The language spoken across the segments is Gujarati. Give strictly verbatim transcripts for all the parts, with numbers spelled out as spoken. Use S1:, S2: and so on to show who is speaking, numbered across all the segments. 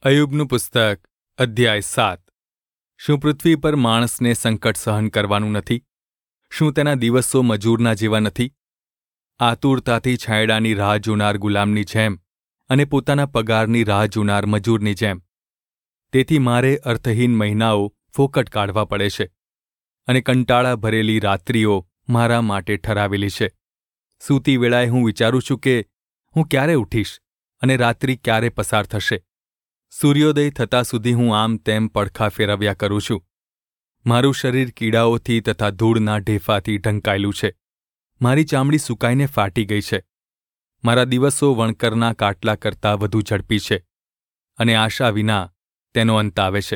S1: અય્યુબનું પુસ્તક અધ્યાય સાત. શું પૃથ્વી પર માણસને સંકટ સહન કરવાનું નથી? શું તેના દિવસો મજૂરના જેવા નથી? આતુરતાથી છાંયડાની રાહ જોનાર ગુલામની જેમ અને પોતાના પગારની રાહ જોનાર મજૂરની જેમ. તેથી મારે અર્થહીન મહિનાઓ ફોકટ કાઢવા પડે છે અને કંટાળા ભરેલી રાત્રિઓ મારા માટે ઠરાવેલી છે. સૂતી વેળાએ હું વિચારું છું કે હું ક્યારે ઉઠીશ અને રાત્રિ ક્યારે પસાર થશે. સૂર્યોદય થતાં સુધી હું આમ તેમ પડખા ફેરવ્યા કરું છું. મારું શરીર કીડાઓથી તથા ધૂળના ઢેફાથી ઢંકાયેલું છે. મારી ચામડી સુકાઈને ફાટી ગઈ છે. મારા દિવસો વણકરના કાટલા કરતાં વધુ ઝડપી છે અને આશા વિના તેનો અંત આવે છે.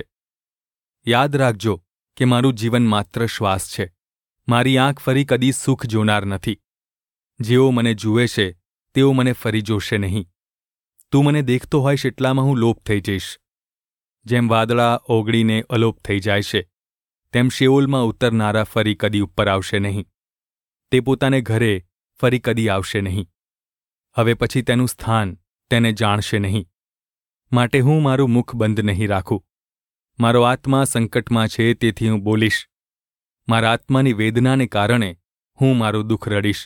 S1: યાદ રાખજો કે મારું જીવન માત્ર શ્વાસ છે. મારી આંખ ફરી કદી સુખ જોનાર નથી. જેઓ મને જુએ છે તેઓ મને ફરી જોશે નહીં. તું મને દેખતો હોઈશ એટલામાં હું લોપ થઈ જઈશ. જેમ વાદળા ઓગળીને અલોપ થઈ જાય છે તેમ શેઓલમાં ઉતરનારા ફરી કદી ઉપર આવશે નહીં. તે પોતાને ઘરે ફરી કદી આવશે નહીં. હવે પછી તેનું સ્થાન તેને જાણશે નહીં. માટે હું મારું મુખ બંધ નહીં રાખું. મારો આત્મા સંકટમાં છે તેથી હું બોલીશ. મારા આત્માની વેદનાને કારણે હું મારું દુઃખ રડીશ.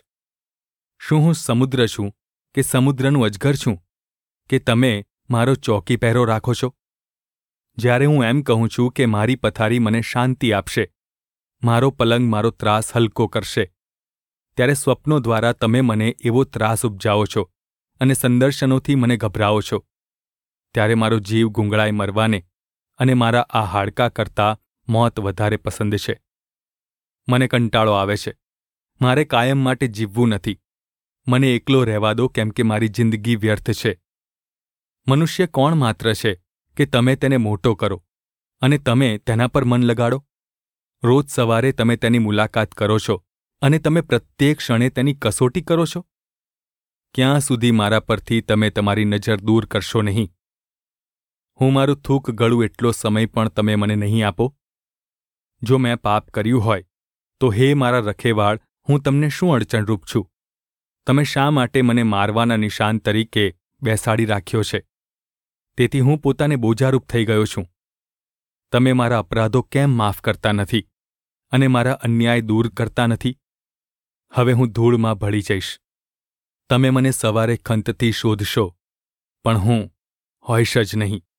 S1: શું હું સમુદ્ર છું કે સમુદ્રનું અજગર છું કે તમે મારો ચોકી પહેરો રાખો છો? જ્યારે હું એમ કહું છું કે મારી પથારી મને શાંતિ આપશે, મારો પલંગ મારો ત્રાસ હલકો કરશે, ત્યારે સ્વપ્નો દ્વારા તમે મને એવો ત્રાસ ઉપજાવો છો અને સંદર્શનોથી મને ગભરાવો છો. ત્યારે મારો જીવ ગુંગળાઈ મરવાને અને મારા આ હાડકાં કરતાં મોત વધારે પસંદ છે. મને કંટાળો આવે છે. મારે કાયમ માટે જીવવું નથી. મને એકલો રહેવા દો કેમ કે મારી જિંદગી વ્યર્થ છે. મનુષ્ય કોણ માત્ર છે કે તમે તેને મોટો કરો અને તમે તેના પર મન લગાડો? રોજ સવારે તમે તેની મુલાકાત કરો છો અને તમે પ્રત્યેક ક્ષણે તેની કસોટી કરો છો. ક્યાં સુધી મારા પરથી તમે તમારી નજર દૂર કરશો નહીં? હું મારું થૂક ગળું એટલો સમય પણ તમે મને નહીં આપો? જો મેં પાપ કર્યું હોય તો હે મારા રખેવાળ, હું તમને શું અડચણરૂપ છું? તમે શા માટે મને મારવાના નિશાન તરીકે બેસાડી રાખ્યો છે? તેથી હું પોતાને બોજારૂપ થઈ ગયો છું. તમે મારા અપરાધો કેમ માફ કરતા નથી અને મારા અન્યાય દૂર કરતા નથી? હવે હું ધૂળમાં ભળી જઈશ. તમે મને સવારે ખંતથી શોધશો પણ હું હોઈશ જ નહીં.